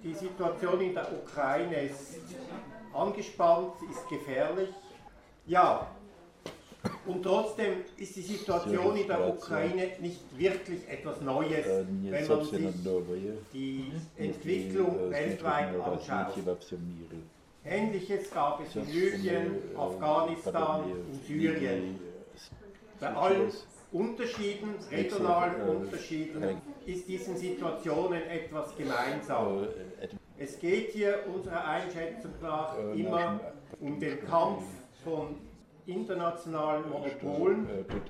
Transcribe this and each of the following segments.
Die Situation in der Ukraine ist angespannt, ist gefährlich. Ja, und trotzdem ist die Situation in der Ukraine nicht wirklich etwas Neues, wenn man sich die Entwicklung weltweit anschaut. Ähnliches gab es in Libyen, Afghanistan, in Syrien. Bei allen Unterschieden, regionalen Unterschieden, ist diesen Situationen etwas gemeinsam. Es geht hier unserer Einschätzung nach immer um den Kampf von internationalen Monopolen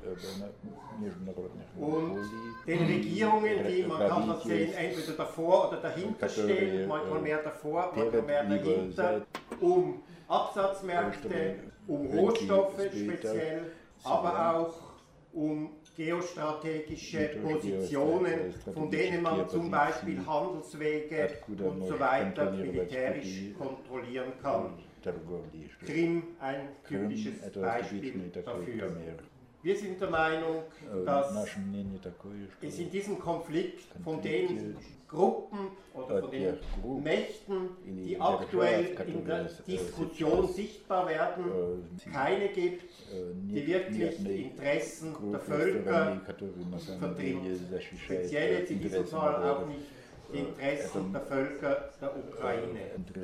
und den Regierungen, die, man kann das sehen, entweder davor oder dahinter stehen, manchmal mehr davor, manchmal mehr dahinter, um Absatzmärkte, um Rohstoffe speziell, aber auch um geostrategische Positionen, von denen man zum Beispiel Handelswege und so weiter militärisch kontrollieren kann. Krim ein typisches Beispiel dafür. Wir sind der Meinung, dass es in diesem Konflikt von den Gruppen oder von den Mächten, die aktuell in der Diskussion sichtbar werden, keine gibt, die wirklich die Interessen der Völker vertritt. Speziell jetzt in diesem Fall auch nicht die Interessen der Völker der Ukraine.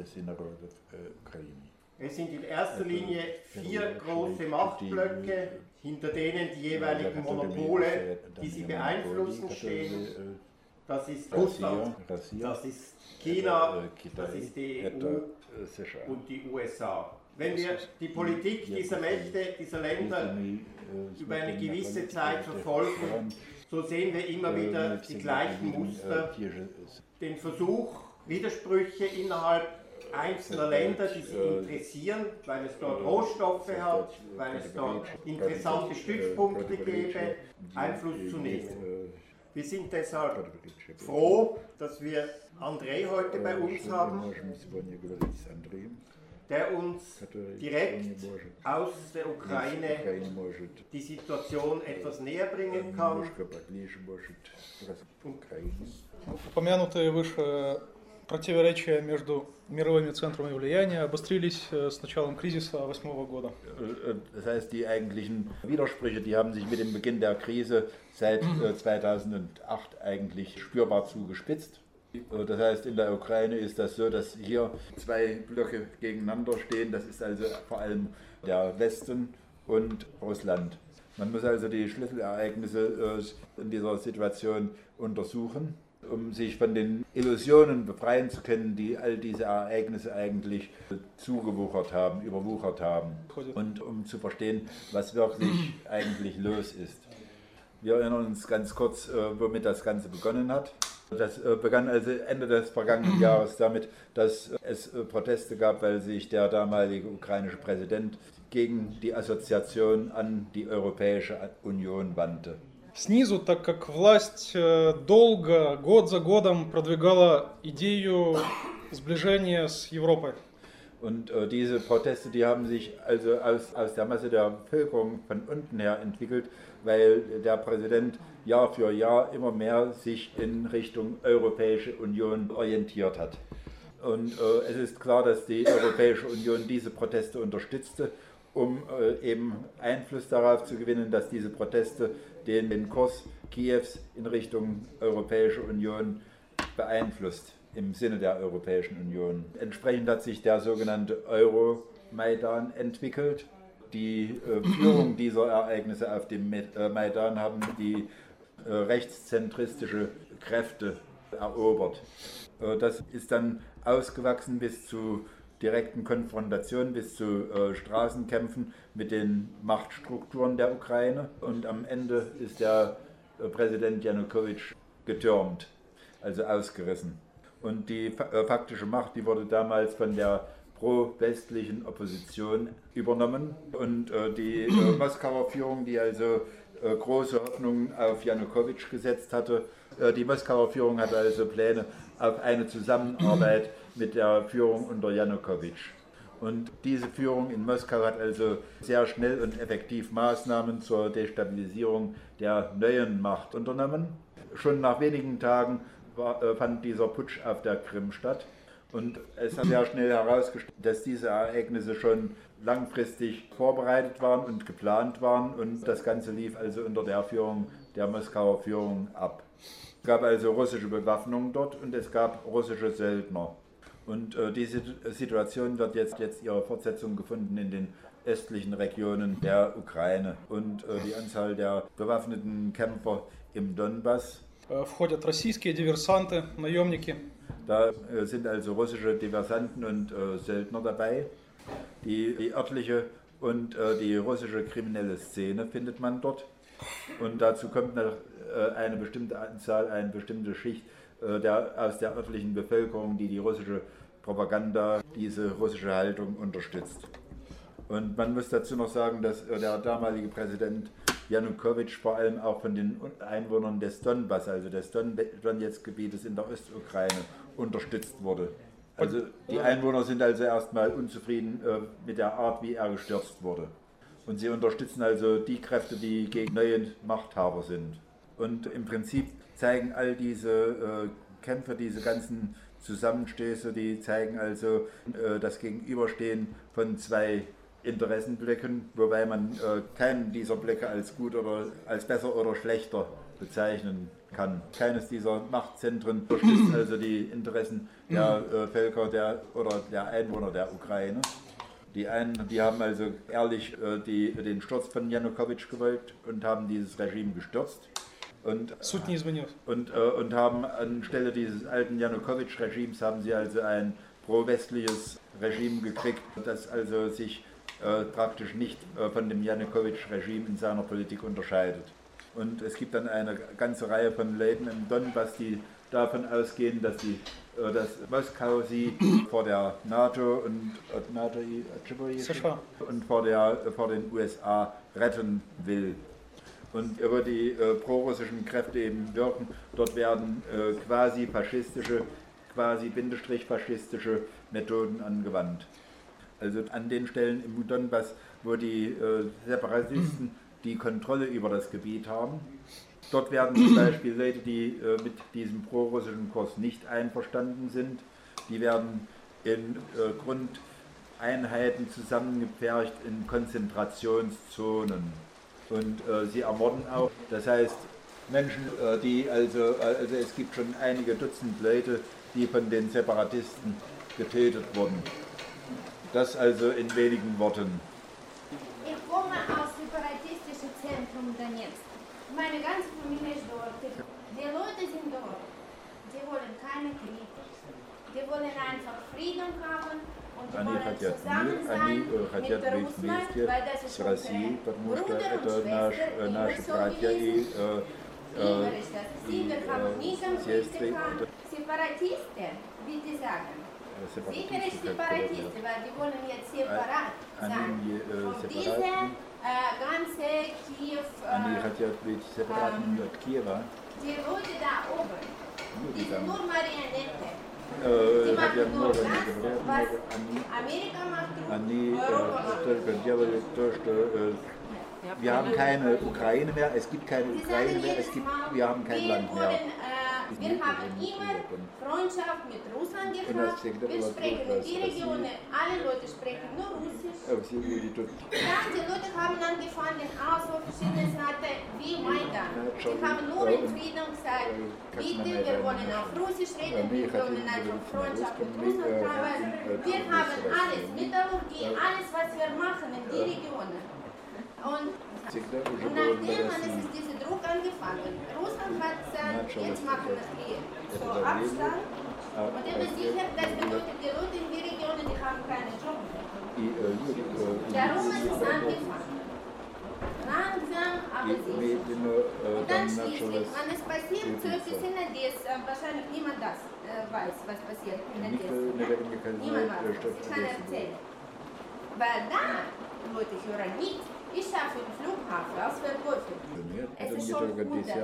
Es sind in erster Linie 4 große Machtblöcke, hinter denen die jeweiligen Monopole, die sie beeinflussen, stehen. Das ist Russland, das ist China, das ist die EU und die USA. Wenn wir die Politik dieser Mächte, dieser Länder über eine gewisse Zeit verfolgen, so sehen wir immer wieder die gleichen Muster, den Versuch, Widersprüche innerhalb einzelner Länder, die sie interessieren, weil es dort Rohstoffe hat, weil es dort interessante Stützpunkte gäbe, Einfluss zu nehmen. Wir sind deshalb froh, dass wir Andrei heute bei uns haben, der uns direkt aus der Ukraine die Situation etwas näher bringen kann. Упомянутые выше противоречия между мировыми центрами влияния обострились с началом кризиса 2008 года. Das heißt, die eigentlichen Widersprüche, die haben sich mit dem Beginn der Krise seit 2008 eigentlich spürbar zugespitzt. Das heißt, in der Ukraine ist das so, dass hier 2 Blöcke gegeneinander stehen. Das ist also vor allem der Westen und Russland. Man muss also die Schlüsselereignisse in dieser Situation untersuchen, um sich von den Illusionen befreien zu können, die all diese Ereignisse eigentlich zugewuchert haben, überwuchert haben. Und um zu verstehen, was wirklich eigentlich los ist. Wir erinnern uns ganz kurz, womit das Ganze begonnen hat. Das begann also Ende des vergangenen Jahres damit, dass es Proteste gab, weil sich der damalige ukrainische Präsident gegen die Assoziation an die Europäische Union wandte. Снизу, так как власть долго, год за годом продвигала идею сближения с Европой. Und diese Proteste, die haben sich also aus der Masse der Bevölkerung von unten her entwickelt, weil der Präsident Jahr für Jahr immer mehr sich in Richtung Europäische Union orientiert hat. Und es ist klar, dass die Europäische Union diese Proteste unterstützte, um eben Einfluss darauf zu gewinnen, dass diese Proteste den Kurs Kiews in Richtung Europäische Union beeinflusst, im Sinne der Europäischen Union. Entsprechend hat sich der sogenannte Euromaidan entwickelt. Die Führung dieser Ereignisse auf dem Maidan haben die rechtszentristische Kräfte erobert. Das ist dann ausgewachsen bis zu direkten Konfrontationen, bis zu Straßenkämpfen mit den Machtstrukturen der Ukraine. Und am Ende ist der Präsident Janukowitsch getürmt, also ausgerissen. Und die faktische Macht, die wurde damals von der pro-westlichen Opposition übernommen. Und die Moskauer Führung, die also große Hoffnungen auf Janukowitsch gesetzt hatte, die Moskauer Führung hatte also Pläne auf eine Zusammenarbeit mit der Führung unter Janukowitsch. Und diese Führung in Moskau hat also sehr schnell und effektiv Maßnahmen zur Destabilisierung der neuen Macht unternommen. Schon nach wenigen Tagen fand dieser Putsch auf der Krim statt. Und es hat sehr schnell herausgestellt, dass diese Ereignisse schon langfristig vorbereitet waren und geplant waren. Und das Ganze lief also unter der Führung der Moskauer Führung ab. Es gab also russische Bewaffnung dort und es gab russische Söldner. Und diese Situation wird jetzt ihre Fortsetzung gefunden in den östlichen Regionen der Ukraine. Und die Anzahl der bewaffneten Kämpfer im Donbass. Входят российские диверсанты, наемники. Da sind also russische Diversanten und Söldner dabei. Die örtliche und die russische kriminelle Szene findet man dort. Und dazu kommt noch eine bestimmte Anzahl, eine bestimmte Schicht aus der örtlichen Bevölkerung, die russische Propaganda, diese russische Haltung unterstützt. Und man muss dazu noch sagen, dass der damalige Präsident Janukowitsch vor allem auch von den Einwohnern des Donbass, also des Donetsk-Gebietes in der Ostukraine, unterstützt wurde. Also die Einwohner sind also erstmal unzufrieden mit der Art, wie er gestürzt wurde. Und sie unterstützen also die Kräfte, die gegen neue Machthaber sind. Und im Prinzip zeigen all diese Kämpfe, diese ganzen Zusammenstöße, die zeigen also das Gegenüberstehen von zwei Interessenblöcken, wobei man keinen dieser Blöcke als gut oder als besser oder schlechter bezeichnen kann. Keines dieser Machtzentren unterstützt also die Interessen der Völker oder der Einwohner der Ukraine. Die einen, die haben also ehrlich den Sturz von Janukowitsch gewollt und haben dieses Regime gestürzt. Und haben anstelle dieses alten Janukowitsch-Regimes haben sie also ein pro-westliches Regime gekriegt, das also sich praktisch nicht von dem Janukowitsch-Regime in seiner Politik unterscheidet. Und es gibt dann eine ganze Reihe von Leuten im Donbass, die davon ausgehen, dass Moskau sie vor der NATO und vor den USA retten will. Und über die prorussischen Kräfte eben wirken. Dort werden quasi faschistische Methoden angewandt. Also an den Stellen im Donbass, wo die Separatisten die Kontrolle über das Gebiet haben. Dort werden zum Beispiel Leute, die mit diesem prorussischen Kurs nicht einverstanden sind, die werden in Grundeinheiten zusammengepfercht in Konzentrationszonen. Und sie ermorden auch. Das heißt, Menschen, also es gibt schon einige Dutzend Leute, die von den Separatisten getötet wurden. Das also in wenigen Worten. Ich komme aus dem separatistischen Zentrum Donetsk. Meine ganze Familie ist dort. Die Leute sind dort. Die wollen keinen Krieg. Die wollen einfach Frieden haben und die wollen zusammen sein mit Russland, weil das ist unsere Bruder und Schwester, immer so gewesen. Immer ist das. Sie haben nie Konflikte gehabt. Separatisten, bitte sagen. Sicher ist Separatisten, weil die wollen jetzt separat sein. Und diese ganze Kiew, die Leute da oben, die sind nur Marionetten. Die machen nur das, was Amerika macht, Europa macht. Wir haben keine Ukraine mehr, es gibt keine Ukraine mehr, wir haben kein Land mehr. Wir haben immer Freundschaft mit Russland gehabt, wir sprechen in die Regionen, alle Leute sprechen nur Russisch. Dann die Leute haben angefangen, auch so verschiedene Sachen wie Maidan. Die haben nur in Frieden gesagt, bitte, wir wollen auf Russisch reden, wir wollen einfach Freundschaft mit Russland haben. Wir haben alles, Metallurgie, alles, was wir machen in die Regionen. Und nachdem ist dieser Druck angefangen. Russland hat gesagt, jetzt machen wir so Abstand. Und ich bin sicher, das bedeutet, die Leute in den Regionen, die haben keine Job mehr. Darum ist es angefangen. Langsam, aber sicher. Und dann schließlich, wenn es passiert, so etwas in der DS, wahrscheinlich niemand weiß, was passiert in der DS. Niemand weiß, ich kann erzählen. Weil da, Leute hören nicht Ich schaffe im Flughafen aus Verwürfen. Es ist schon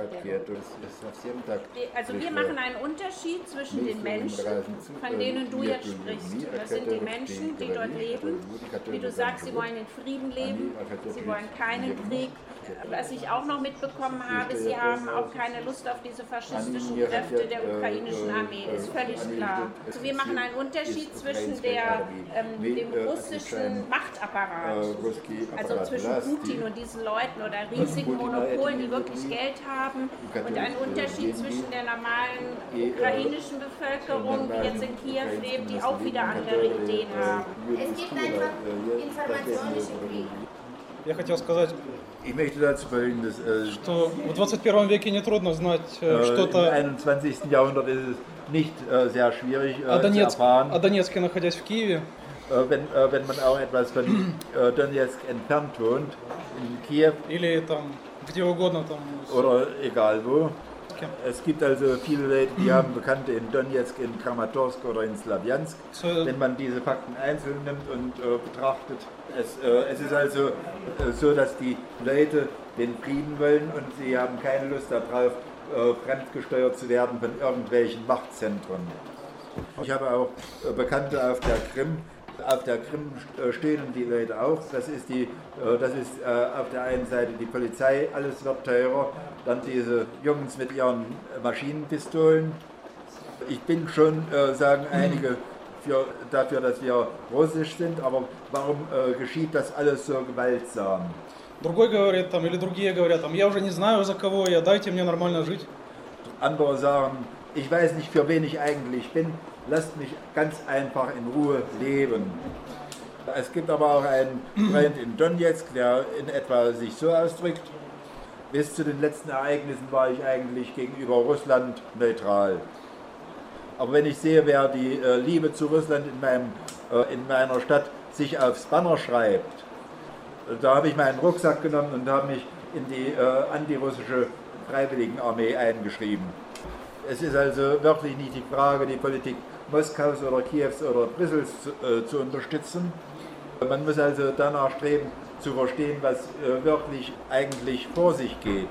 Also wir machen einen Unterschied zwischen den Menschen, von denen du jetzt sprichst. Das sind die Menschen, die dort leben. Wie du sagst, sie wollen in Frieden leben, sie wollen keinen Krieg. Was ich auch noch mitbekommen habe, sie haben auch keine Lust auf diese faschistischen Kräfte der ukrainischen Armee. Das ist völlig klar. Also wir machen einen Unterschied zwischen dem russischen Machtapparat, also zwischen Putin und diesen Leuten oder riesigen Monopolen, die wirklich Geld haben, und einen Unterschied zwischen der normalen ukrainischen Bevölkerung, die jetzt in Kiew lebt, die auch wieder andere Ideen haben. Es gibt einfach informationischen Krieg. Я хотел сказать, Ich möchte dazu Folgendes, что в 21 веке нетрудно знать im что-то 21. Jahrhundert ist es nicht sehr schwierig zu erfahren, о Донецке, находясь в Киеве. Wenn man auch etwas von Donetsk entfernt wohnt, in Kiew Или там где угодно там. oder egal wo. Es gibt also viele Leute, die haben Bekannte in Donetsk, in Kramatorsk oder in Slavjansk. Wenn man diese Fakten einzeln nimmt und betrachtet, es ist also so, dass die Leute den Frieden wollen und sie haben keine Lust darauf, fremdgesteuert zu werden von irgendwelchen Machtzentren. Ich habe auch Bekannte auf der Krim. Auf der Krim stehlen die Leute auch. Das ist auf der einen Seite die Polizei, alles wird teurer. Dann diese Jungs mit ihren Maschinenpistolen. Ich bin schon, sagen einige, dafür, dass wir russisch sind, aber warum geschieht das alles so gewaltsam? Другой говорит там, или другие говорят, там, я уже не знаю, за кого я, дайте мне нормально жить. Andere sagen, ich weiß nicht, für wen ich eigentlich bin, lasst mich ganz einfach in Ruhe leben. Es gibt aber auch einen Freund in Donetsk, der in etwa sich so ausdrückt: Bis zu den letzten Ereignissen war ich eigentlich gegenüber Russland neutral. Aber wenn ich sehe, wer die Liebe zu Russland in meiner Stadt sich aufs Banner schreibt, da habe ich meinen Rucksack genommen und habe mich in die antirussische Freiwilligenarmee eingeschrieben. Es ist also wirklich nicht die Frage, die Politik Moskaus oder Kiews oder Brüssels zu unterstützen. Man muss also danach streben, zu verstehen, was wirklich eigentlich vor sich geht.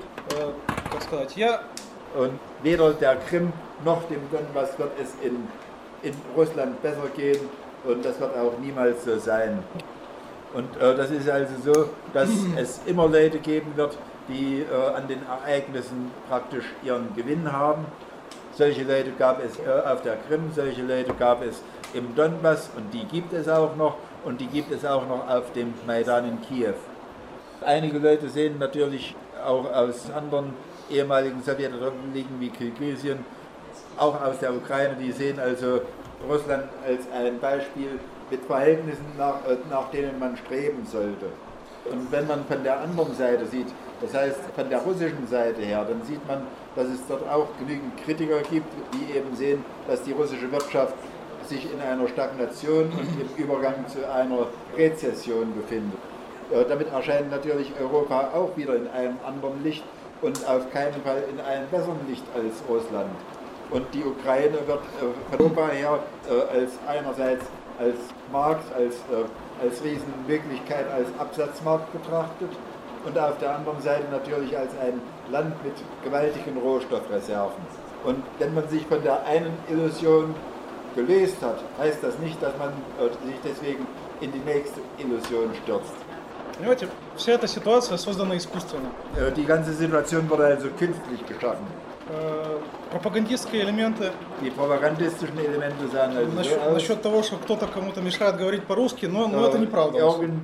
Und weder der Krim noch dem Donbass wird es in Russland besser gehen, und das wird auch niemals so sein. Und das ist also so, dass es immer Leute geben wird, die an den Ereignissen praktisch ihren Gewinn haben. Solche Leute gab es auf der Krim, solche Leute gab es im Donbass, und die gibt es auch noch, und die gibt es auch noch auf dem Maidan in Kiew. Einige Leute sehen natürlich auch aus anderen ehemaligen Sowjetrepubliken wie Kirgisien, auch aus der Ukraine, die sehen also Russland als ein Beispiel mit Verhältnissen, nach denen man streben sollte. Und wenn man von der anderen Seite sieht, das heißt von der russischen Seite her, dann sieht man, dass es dort auch genügend Kritiker gibt, die eben sehen, dass die russische Wirtschaft sich in einer Stagnation und im Übergang zu einer Rezession befindet. Damit erscheint natürlich Europa auch wieder in einem anderen Licht und auf keinen Fall in einem besseren Licht als Russland. Und die Ukraine wird von Europa her einerseits als Markt, als Riesenmöglichkeit, als Absatzmarkt betrachtet, und auf der anderen Seite natürlich als ein Land mit gewaltigen Rohstoffreserven. Und wenn man sich von der einen Illusion gelöst hat, heißt das nicht, dass man sich deswegen in die nächste Illusion stürzt. Понимаете, вся эта ситуация создана искусственно. Die ganze Situation wurde also künstlich geschaffen. Пропагандистские элементы. Die propagandistischen Elemente sagen also насчет того, что кто-то кому-то мешает говорить по-русски, но это неправда.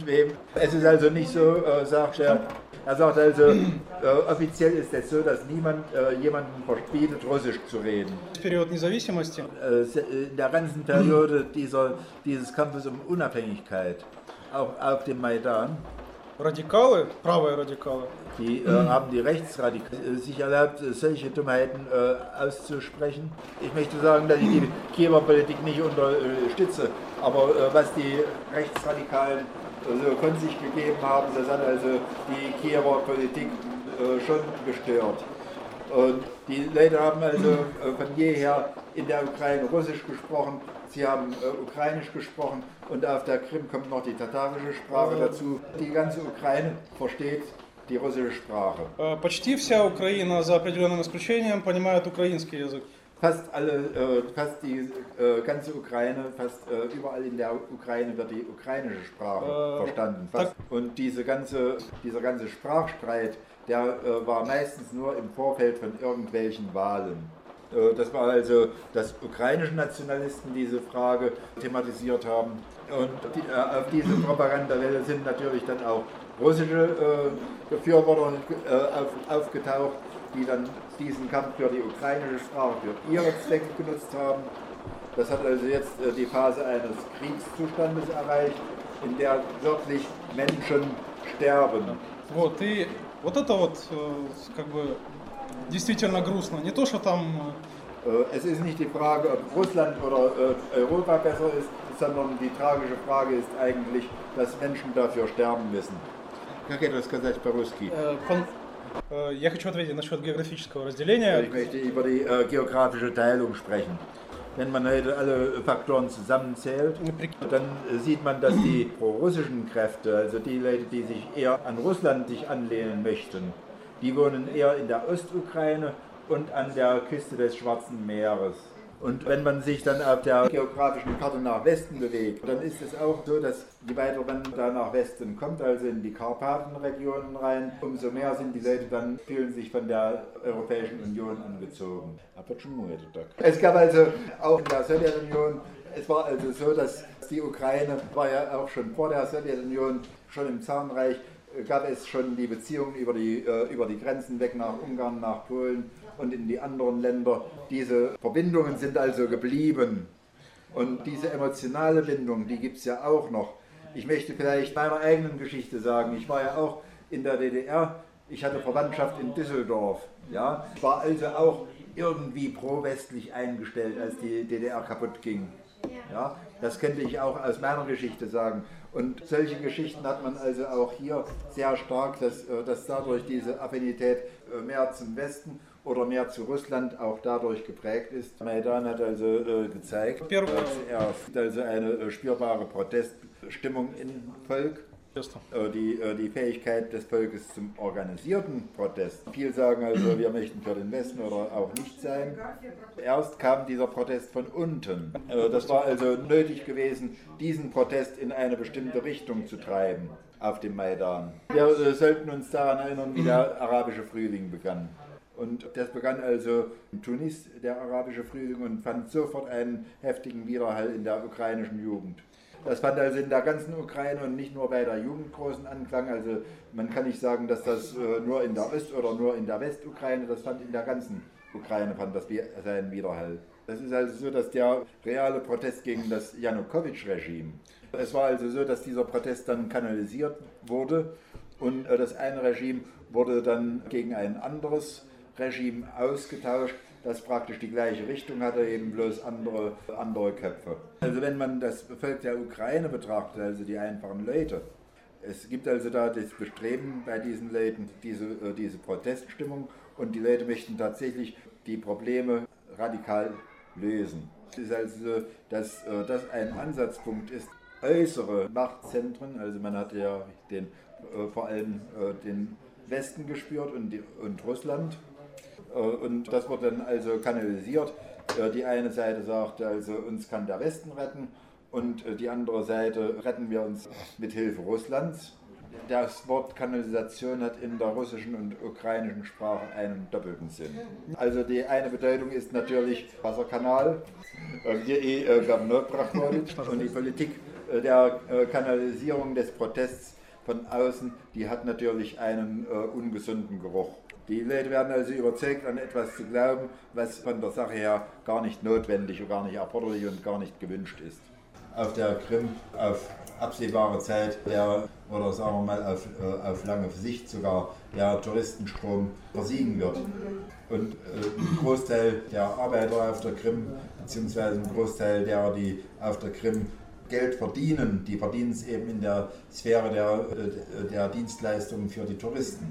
Es ist also nicht so, sagt er. Er sagt also, offiziell ist es so, dass niemand jemandem verbietet, Russisch zu reden. Период независимости. In der ganzen Periode dieses Kampfes um Unabhängigkeit, auch auf dem Maidan, Радикалы, правые радикалы, die haben die Rechtsradikalen sich erlaubt, solche Dummheiten auszusprechen. Ich möchte sagen, dass ich die Kiewer Politik nicht unterstütze, aber was die Rechtsradikalen so von sich gegeben haben, das hat also die Kiewer Politik schon gestört. Und die Leute haben also von jeher in der Ukraine Russisch gesprochen, sie haben Ukrainisch gesprochen und auf der Krim kommt noch die tatarische Sprache dazu. Die ganze Ukraine versteht die russische Sprache. Почти вся Украина, за определенным исключением, понимает украинский язык. Fast die ganze Ukraine, fast überall in der Ukraine wird die ukrainische Sprache verstanden. Und dieser ganze Sprachstreit, der war meistens nur im Vorfeld von irgendwelchen Wahlen. Das war also, dass ukrainische Nationalisten diese Frage thematisiert haben. Und auf diese Propagandawelle sind natürlich dann auch russische Befürworter aufgetaucht, die dann diesen Kampf für die ukrainische Sprache für ihre Zwecke genutzt haben. Das hat also jetzt die Phase eines Kriegszustandes erreicht, in der wirklich Menschen sterben. Вот, и вот это вот как бы действительно грустно. Не то, что там... Es ist nicht die Frage, ob Russland oder Europa besser ist, sondern die tragische Frage ist eigentlich, dass Menschen dafür sterben müssen. Как это сказать по-русски? Я хочу ответить насчет географического разделения. Ich möchte über die geografische Teilung sprechen. Wenn man heute alle Faktoren zusammenzählt, dann sieht man, dass die pro-russischen Kräfte, also die Leute, die sich eher an Russland anlehnen möchten, die wohnen eher in der Ostukraine und an der Küste des Schwarzen Meeres. Und wenn man sich dann auf der geografischen Karte nach Westen bewegt, dann ist es auch so, dass je weiter man da nach Westen kommt, also in die Karpatenregionen rein, umso mehr sind die Leute dann, fühlen sich von der Europäischen Union angezogen. Es gab also auch in der Sowjetunion, es war also so, dass die Ukraine war ja auch schon vor der Sowjetunion, schon im Zarenreich, gab es schon die Beziehungen über die Grenzen weg nach Ungarn, nach Polen und in die anderen Länder. Diese Verbindungen sind also geblieben. Und diese emotionale Bindung, die gibt es ja auch noch. Ich möchte vielleicht meiner eigenen Geschichte sagen. Ich war ja auch in der DDR. Ich hatte Verwandtschaft in Düsseldorf. Ja? Ich war also auch irgendwie pro-westlich eingestellt, als die DDR kaputt ging. Ja? Das könnte ich auch aus meiner Geschichte sagen. Und solche Geschichten hat man also auch hier sehr stark, dass dadurch diese Affinität mehr zum Westen oder mehr zu Russland auch dadurch geprägt ist. Maidan hat also gezeigt, also eine spürbare Proteststimmung im Volk. Die Fähigkeit des Volkes zum organisierten Protest. Viele sagen also, wir möchten für den Westen oder auch nicht sein. Erst kam dieser Protest von unten. Das war also nötig gewesen, diesen Protest in eine bestimmte Richtung zu treiben auf dem Maidan. Wir sollten uns daran erinnern, wie der arabische Frühling begann. Und das begann also in Tunis, der arabische Frühling, und fand sofort einen heftigen Widerhall in der ukrainischen Jugend. Das fand also in der ganzen Ukraine und nicht nur bei der Jugend großen Anklang. Also man kann nicht sagen, dass das nur in der Ost- oder nur in der Westukraine, das fand in der ganzen Ukraine fand das seinen Widerhall. Das ist also so, dass der reale Protest gegen das Janukowitsch-Regime, es war also so, dass dieser Protest dann kanalisiert wurde und das eine Regime wurde dann gegen ein anderes Regime ausgetauscht, das praktisch die gleiche Richtung hatte, eben bloß andere Köpfe. Also wenn man das Volk der Ukraine betrachtet, also die einfachen Leute, es gibt also da das Bestreben bei diesen Leuten, diese Proteststimmung, und die Leute möchten tatsächlich die Probleme radikal lösen. Es ist also so, dass das ein Ansatzpunkt ist, äußere Machtzentren, also man hat ja vor allem den Westen gespürt und Russland. Und das wird dann also kanalisiert. Die eine Seite sagt also, uns kann der Westen retten, und die andere Seite retten wir uns mit Hilfe Russlands. Das Wort Kanalisation hat in der russischen und ukrainischen Sprache einen doppelten Sinn. Also die eine Bedeutung ist natürlich Wasserkanal, und die Politik der Kanalisierung des Protests von außen, die hat natürlich einen ungesunden Geruch. Die Leute werden also überzeugt, an etwas zu glauben, was von der Sache her gar nicht notwendig und gar nicht erforderlich und gar nicht gewünscht ist. Auf der Krim auf absehbare Zeit oder sagen wir mal auf lange Sicht sogar der Touristenstrom versiegen wird. Und ein Großteil der Arbeiter auf der Krim, beziehungsweise ein Großteil derer, die auf der Krim Geld verdienen, die verdienen es eben in der Sphäre der Dienstleistungen für die Touristen.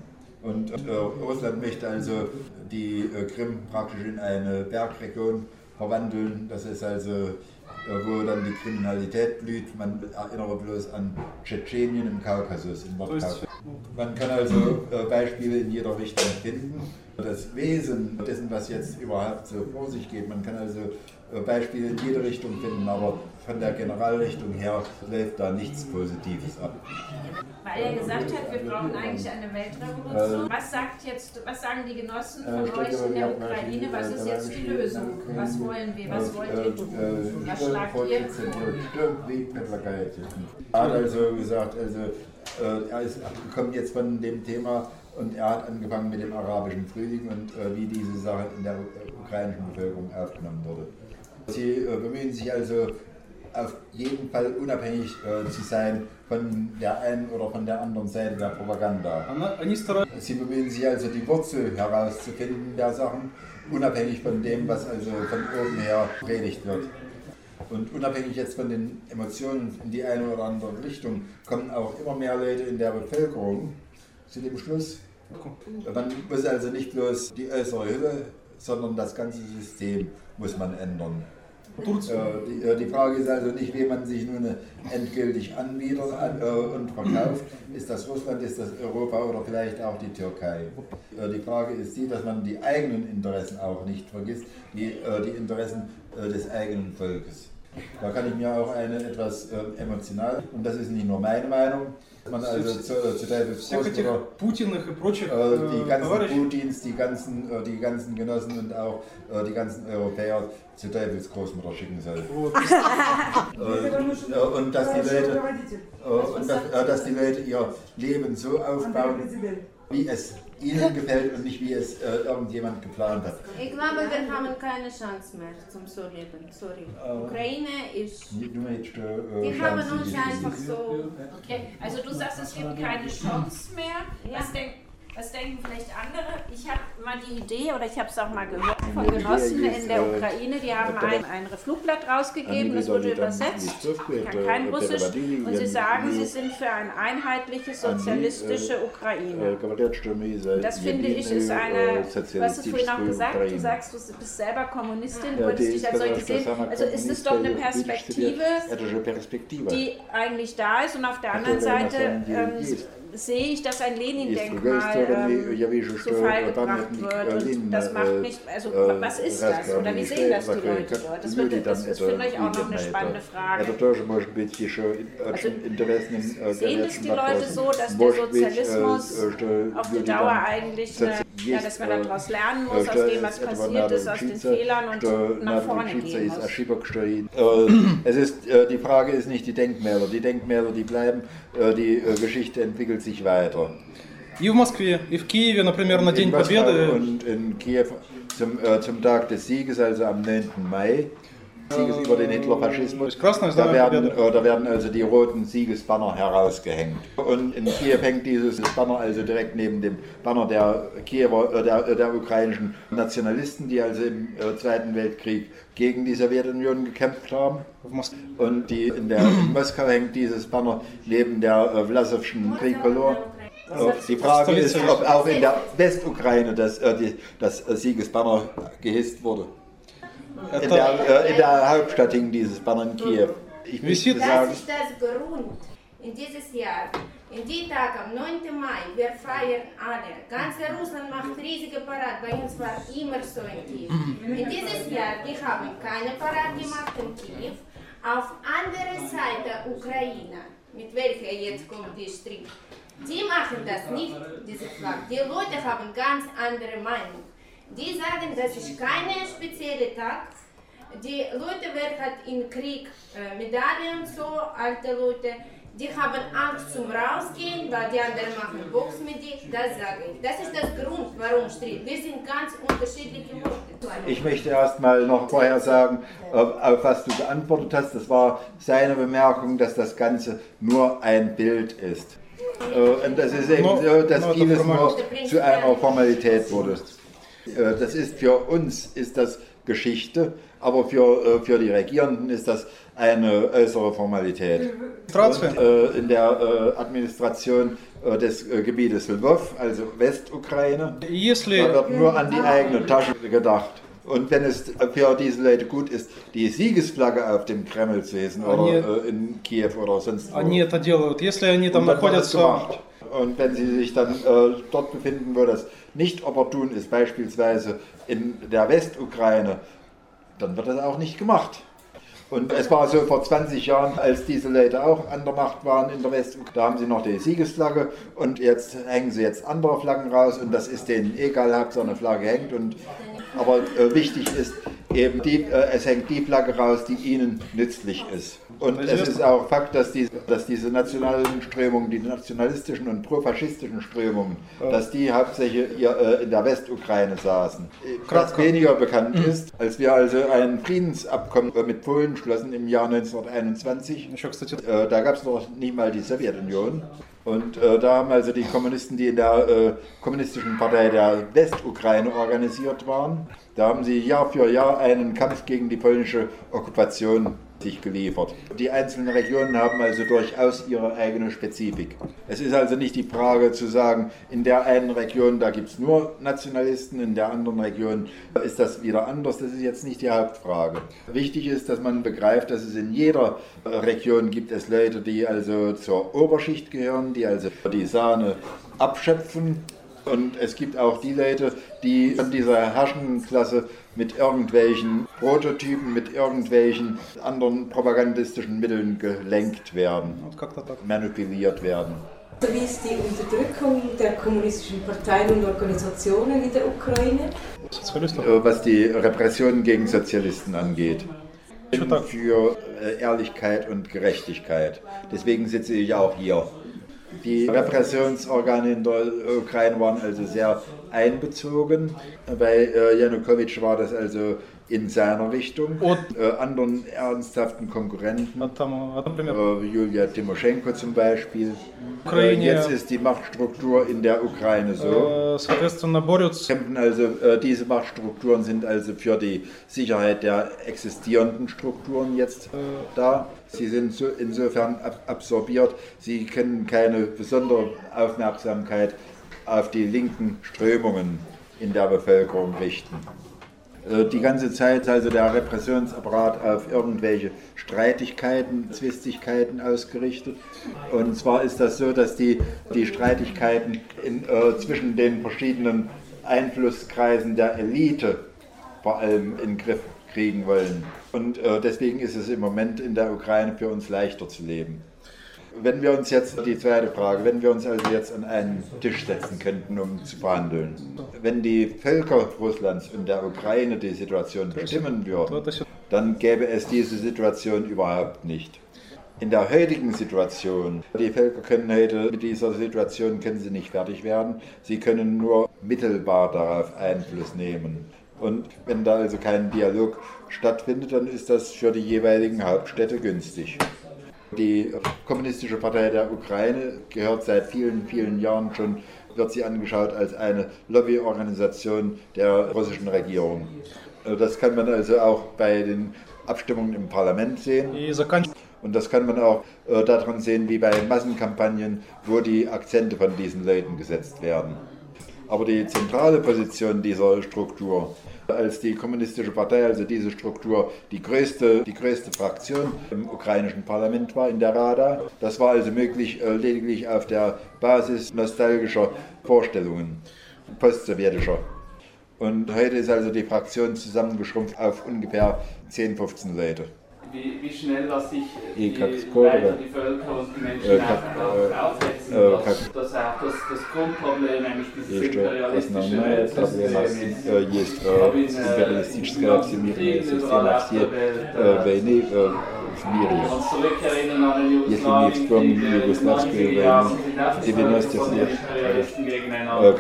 Und Russland möchte also die Krim praktisch in eine Bergregion verwandeln. Das ist also, wo dann die Kriminalität blüht. Man erinnere bloß an Tschetschenien im Kaukasus, im Nordkaukasus. Man kann also Beispiele in jeder Richtung finden. Das Wesen dessen, was jetzt überhaupt so vor sich geht, man kann also Beispiele in jede Richtung finden, aber von der Generalrichtung her läuft da nichts Positives ab. Weil er gesagt hat, wir brauchen eigentlich eine Weltrevolution. Was sagen die Genossen von euch in der Ukraine? Was ist jetzt die Lösung? Was wollen wir? Was wollt ihr tun? Was schlagt ihr vor? Er hat also gesagt, er kommt jetzt von dem Thema und er hat angefangen mit dem arabischen Frühling und wie diese Sache in der ukrainischen Bevölkerung aufgenommen wurde. Sie bemühen sich also auf jeden Fall unabhängig zu sein von der einen oder von der anderen Seite der Propaganda. Sie bemühen sich also die Wurzel herauszufinden der Sachen, unabhängig von dem, was also von oben her predigt wird. Und unabhängig jetzt von den Emotionen in die eine oder andere Richtung, kommen auch immer mehr Leute in der Bevölkerung zu dem Schluss. Man muss also nicht bloß die äußere Hülle, sondern das ganze System muss man ändern. Die Frage ist also nicht, wie man sich nun endgültig anbietet und verkauft. Ist das Russland, ist das Europa oder vielleicht auch die Türkei? Die Frage ist die, dass man die eigenen Interessen auch nicht vergisst, die Interessen des eigenen Volkes. Da kann ich mir auch eine etwas emotional, und das ist nicht nur meine Meinung, man also zu Teufels Großmutter die ganzen Putins, die ganzen Genossen und auch die ganzen Europäer zu Teufels Großmutter schicken soll. Und dass die Leute ihr Leben so aufbauen, wie es ihnen gefällt und nicht wie es irgendjemand geplant hat. Ich glaube, wir haben keine Chance mehr zum so leben. Sorry. Ukraine ist. Die haben uns einfach so. Okay, also du sagst, es gibt keine Chance mehr. Ja. Was denken vielleicht andere? Ich habe mal die Idee, oder ich habe es auch mal gehört von Genossen in der Ukraine, die haben ein Flugblatt rausgegeben, das wurde übersetzt, ich kann kein Russisch, und sie sagen, sie sind für eine einheitliche sozialistische Ukraine. Das finde ich ist eine, was du vorhin auch gesagt, du sagst, du bist selber Kommunistin, du würdest dich als solche sehen, also ist es doch eine Perspektive, die eigentlich da ist, und auf der anderen Seite sehe ich, dass ein Lenin-Denkmal zu Fall gebracht wird, und das macht mich, also was ist das, oder wie sehen das die Leute dort? Das ist vielleicht auch noch eine spannende Frage. Also, sehen es die Leute so, dass der Sozialismus auf die Dauer eigentlich, dass man daraus lernen muss, aus dem, was passiert ist, aus den Fehlern, und nach vorne gehen muss? Die Frage ist nicht die Denkmäler, die bleiben, die Geschichte entwickelt sich weiter. И в Москве, и в Киеве, например, на День Победы. Und in Kiew zum Tag des Sieges, also am 9. Mai, Sieges über den Hitlerfaschismus, da werden also die roten Siegesbanner herausgehängt. Und in Kiew hängt dieses Banner also direkt neben dem Banner der der ukrainischen Nationalisten, die also im Zweiten Weltkrieg gegen die Sowjetunion gekämpft haben. Und in Moskau hängt dieses Banner neben der Wlasowschen Trikolor. Die Frage ist, ob auch in der Westukraine das Siegesbanner gehisst wurde. In der Hauptstadt hing dieses Banner in Kiew. Das ist das Grund in dieses Jahr. In die Tag am 9. Mai, wir feiern alle. Ganz Russland macht riesige Parade. Bei uns war immer so in Kiew. In dieses Jahr, die haben keine Parade gemacht in Kiew. Auf andere Seite Ukraine, mit welcher jetzt kommt die Streit. Die machen das nicht, diese Flagge. Die Leute haben ganz andere Meinung. Die sagen, das ist kein spezieller Tag. Die Leute werden im Krieg Medaillen und so, alte Leute, die haben Angst zum Rausgehen, weil die anderen machen Box mit dir. Das sage ich. Das ist das Grund, warum Streit. Wir sind ganz unterschiedliche Worte. Ich möchte erst mal noch vorher sagen, auf was du geantwortet hast. Das war seine Bemerkung, dass das Ganze nur ein Bild ist. Und das ist eben so, dass vieles nur zu einer Formalität wurde. Das ist für uns, ist das Geschichte, aber für die Regierenden ist das eine äußere Formalität. Und, in der Administration des Gebietes Lwów, also Westukraine, da wird nur an die eigene Tasche gedacht. Und wenn es für diese Leute gut ist, die Siegesflagge auf dem Kreml zu hissen oder in Kiew oder sonst wo, und wenn sie sich dann dort befinden, wo das nicht opportun ist, beispielsweise in der Westukraine, dann wird das auch nicht gemacht. Und es war so vor 20 Jahren, als diese Leute auch an der Macht waren in der Westukraine, da haben sie noch die Siegesflagge und jetzt hängen sie jetzt andere Flaggen raus und das ist denen egal, Hauptsache eine Flagge hängt. Aber wichtig ist eben, es hängt die Flagge raus, die ihnen nützlich ist. Und es ist auch Fakt, dass diese nationalen Strömungen, die nationalistischen und profaschistischen Strömungen, dass die hauptsächlich in der Westukraine saßen. Was weniger bekannt ist, als wir also ein Friedensabkommen mit Polen schlossen im Jahr 1921, da gab es noch nicht mal die Sowjetunion. Und da haben also die Kommunisten, die in der kommunistischen Partei der Westukraine organisiert waren, da haben sie Jahr für Jahr einen Kampf gegen die polnische Okkupation sich geliefert. Die einzelnen Regionen haben also durchaus ihre eigene Spezifik. Es ist also nicht die Frage zu sagen, in der einen Region, da gibt es nur Nationalisten, in der anderen Region ist das wieder anders. Das ist jetzt nicht die Hauptfrage. Wichtig ist, dass man begreift, dass es in jeder Region gibt es Leute, die also zur Oberschicht gehören, die also die Sahne abschöpfen. Und es gibt auch die Leute, die von dieser herrschenden Klasse mit irgendwelchen Prototypen, mit irgendwelchen anderen propagandistischen Mitteln gelenkt werden, manipuliert werden. Wie ist die Unterdrückung der kommunistischen Parteien und Organisationen in der Ukraine? Was die Repressionen gegen Sozialisten angeht. Für Ehrlichkeit und Gerechtigkeit. Deswegen sitze ich auch hier. Die Repressionsorgane in der Ukraine waren also sehr einbezogen. Bei Janukowitsch war das also in seiner Richtung. Anderen ernsthaften Konkurrenten, Julia Timoschenko zum Beispiel. Jetzt ist die Machtstruktur in der Ukraine so. Diese Machtstrukturen sind also für die Sicherheit der existierenden Strukturen jetzt da. Sie sind insofern absorbiert, sie können keine besondere Aufmerksamkeit auf die linken Strömungen in der Bevölkerung richten. Die ganze Zeit also der Repressionsapparat auf irgendwelche Streitigkeiten, Zwistigkeiten ausgerichtet. Und zwar ist das so, dass die Streitigkeiten zwischen den verschiedenen Einflusskreisen der Elite vor allem in den Griff kriegen wollen. Und deswegen ist es im Moment in der Ukraine für uns leichter zu leben. Wenn wir uns jetzt, die zweite Frage, wenn wir uns also jetzt an einen Tisch setzen könnten, um zu verhandeln, wenn die Völker Russlands und der Ukraine die Situation bestimmen würden, dann gäbe es diese Situation überhaupt nicht. In der heutigen Situation, die Völker können heute, mit dieser Situation können sie nicht fertig werden, sie können nur mittelbar darauf Einfluss nehmen. Und wenn da also kein Dialog stattfindet, dann ist das für die jeweiligen Hauptstädte günstig. Die Kommunistische Partei der Ukraine gehört seit vielen, vielen Jahren schon, wird sie angeschaut als eine Lobbyorganisation der russischen Regierung. Das kann man also auch bei den Abstimmungen im Parlament sehen. Und das kann man auch daran sehen, wie bei Massenkampagnen, wo die Akzente von diesen Leuten gesetzt werden. Aber die zentrale Position dieser Struktur, als die Kommunistische Partei, also diese Struktur, die größte Fraktion im ukrainischen Parlament war, in der Rada, das war also möglich lediglich auf der Basis nostalgischer Vorstellungen, postsowjetischer. Und heute ist also die Fraktion zusammengeschrumpft auf ungefähr 10, 15 Leute. Wie schnell dass sich die Leiter, die Völker und die Menschen aufsetzen, dass auch das Grundproblem, nämlich dieses imperialistische System ist. Und zurückerinnern an den Jugoslawienkrieg, die Imperialisten gegeneinander.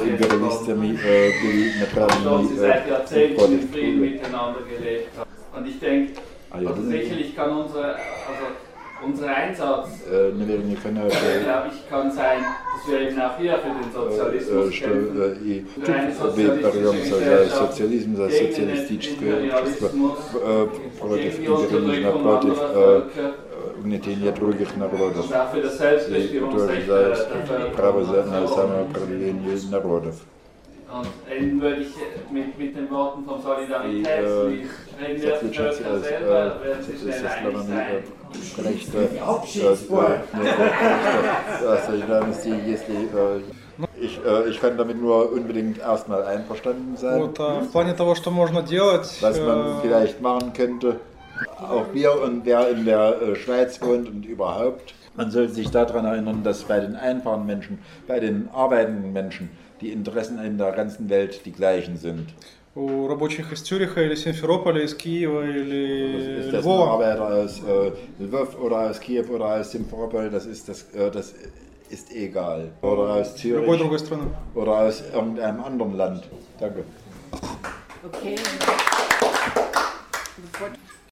Die seit Jahrzehnten in Frieden miteinander gelebt haben. Und ich denke, sicherlich kann unser Einsatz, glaube ich, kann sein, dass wir eben auch hier für den Sozialismus kämpfen. Für eine sozialistische Gesellschaft gegen den Imperialismus, gegen die Unterdrückung anderer Völker. Und auch für das Selbstbestimmungsrecht der Völker. Und enden würde ich mit den Worten von Solidarität. Reden wir die Völker selber, werden sie schnell einig sein. Ich kann damit nur unbedingt erstmal einverstanden sein. В плане того, что можно делать, was man vielleicht machen könnte, auch wir und wer in der Schweiz wohnt und überhaupt. Man sollte sich daran erinnern, dass bei den einfachen Menschen, bei den arbeitenden Menschen, die Interessen in der ganzen Welt die gleichen sind. У рабочих из Цюриха или Симферополя, из Киева или Lvova. Ist das ein Arbeiter aus Lvov oder aus Kiew oder aus Simferopol, das ist egal. Oder aus Zürich oder aus irgendeinem anderen Land. Danke. Okay.